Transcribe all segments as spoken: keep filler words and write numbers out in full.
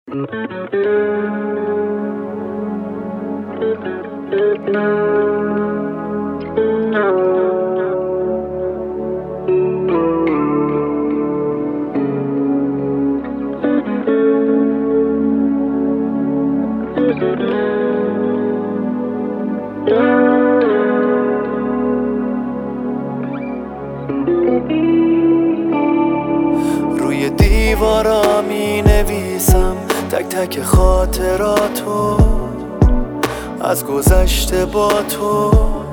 روی دیوارا می نویسم تک تک خاطراتو از گذشته با تو،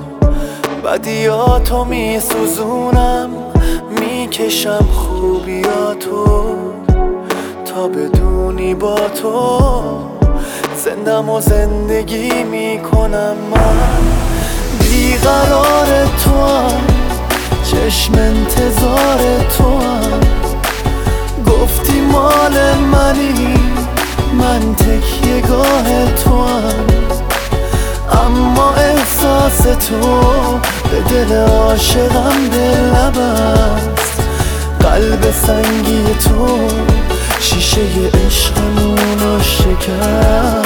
بدیاتو می سوزونم میکشم خوبیاتو تا بدونی با تو زندم و زندگی میکنم. من بیقرار تو هم، چشم انتظار تو هم، گفتی مال منی، من تکیه گاه تو هم، اما احساس تو به دل عاشقم دل نبست. قلب سنگی تو شیشه عشقمونو شکست.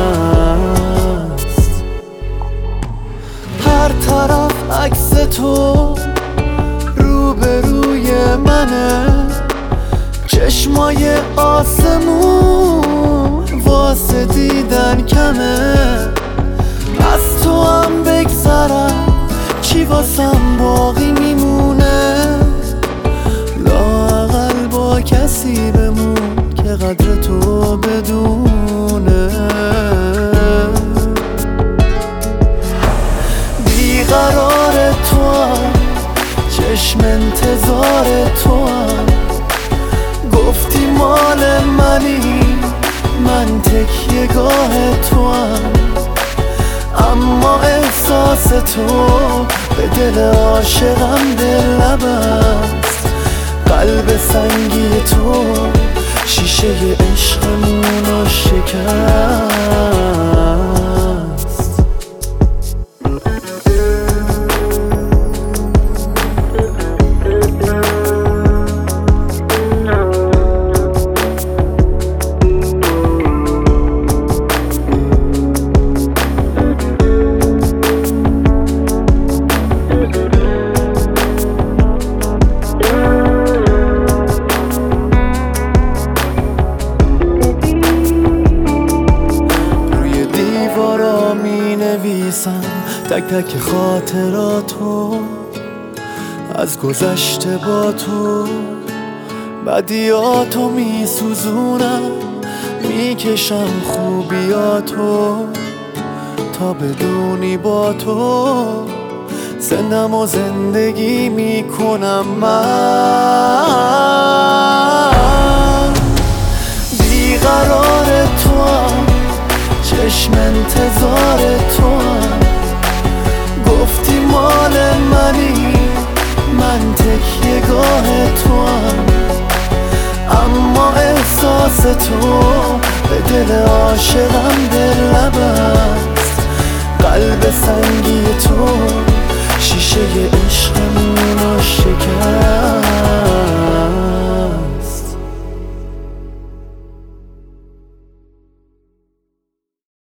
هر طرف عکس تو روبروی منه، چشمای آسمون واسه دیدن کمه. از تو هم بگذرم چی واسم باقی میمونه، لااقل با کسی بمون که قدر تو بدونه. بیقرار تو هم، چشم انتظار تو هم، گفتی مال منی، من تکیه گاه تو هم، اما احساس تو به دل عاشقم دل نبست. قلب سنگی تو شیشه عشقمونو شکست. تک تک خاطراتو از گذشته با تو، بدیاتو می سوزونم میکشم خوبیاتو تا بدونی با تو زندم و زندگی میکنم. من بیقرار تو هم، چشم انتظار تو هم، گفتی مال منی، من تکیه گاه تو هم، اما احساس تو به دل عاشقم دل نبست. قلب سنگی